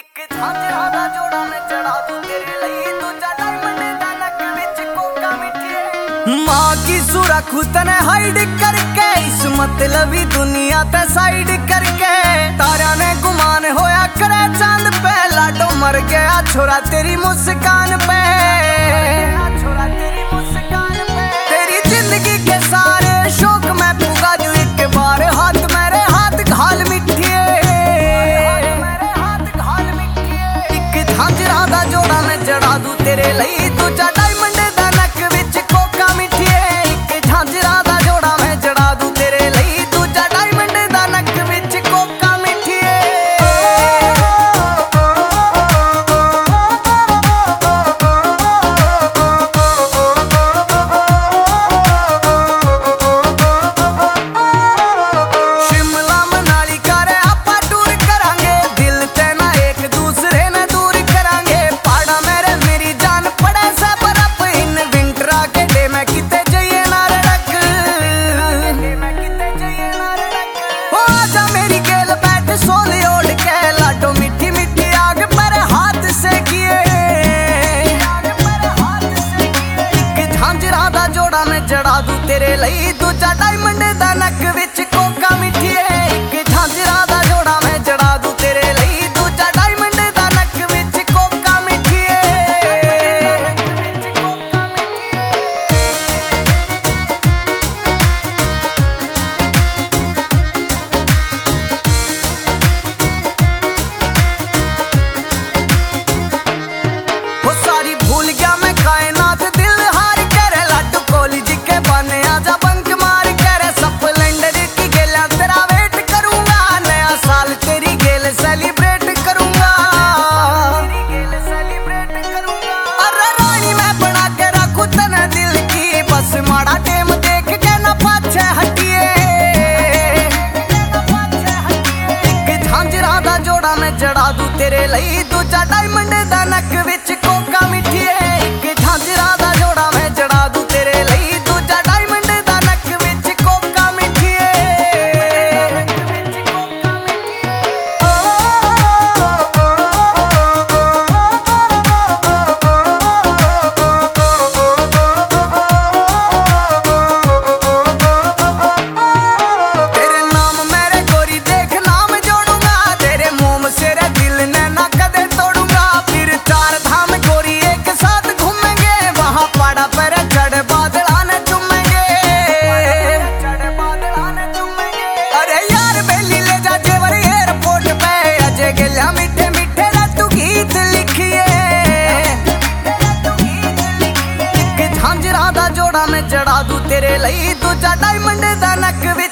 ਇੱਕ झांझरा दा जोड़ा मैं चढ़ा दूं तेरे लिए दूजा डायमंड दा नक विच कोका मिठिए मां की सुरखू तने हाइड करके इस मतलबी दुनिया ते साइड करके तारा ने गुमान होया करे चांद पे लाडो मर गया छोरा तेरी मुस्कान पे तेरी जिंदगी के सारे शौक मैं पूगा दूं एक बार हाथ मेरे हाथ घाल मिठिए झांझरा दा जोड़ा मैं चढ़ा दूं तेरे लिए दूजा डायमंड दा नक विच कोका मिठिए एक झांझरा दा जोड़ा मैं चढ़ा दूं तेरे लिए दूजा डायमंड दा नक विच कोका मिठिए शिमला मनाली करे आपा टूर करांगे दिल ते ना एक दूसरे ने चढ़ा दूं तेरे लिए दूजा डायमंड दा नक विच कोका मिठिए एक झांझरा दा जोड़ा मैं चढ़ा दूं तेरे लिए दूजा डायमंड दा नक विच कोका मिठिए वो सारी भूल गया मैं कायनात दिल हार करे लड्डू कॉलेज के बने आजा बंक मार कर स्प्लेंडर की गेला तेरा वेट करूंगा नया साल तेरी गेल सेलिब्रेट करूंगा अरे रानी मैं बना के रखूं तने दिल की बस माड़ा टेम देख के ना पाछे हटिए एक झांझरा दा जोड़ा मैं चढ़ा दूं तेरे लिए दूजा डायमंड दा नक विच कोका मिठिए एक झांझरा दा जोड़ा मैं चढ़ा दूं तेरे लिए दूजा डायमंड दा नक विच कोका मिठिए तेरे नाम मेरे गोरी देख नाम जोड़ूंगा तेरे मोम से रे दिल ने ना कदे तोड़ूंगा फिर चार धाम गोरी एक साथ घूमेंगे वहां पहाड़ा पर चढ़ बादल आने चूमेंगे अरे यार बेली ले जा जेवर एयरपोर्ट पे अजय गलिया मीठे मीठे रे तू गीत लिखिए एक झांझरा दा जोड़ा मैं चढ़ा दूं तेरे लिए दूजा डायमंड दा नक विच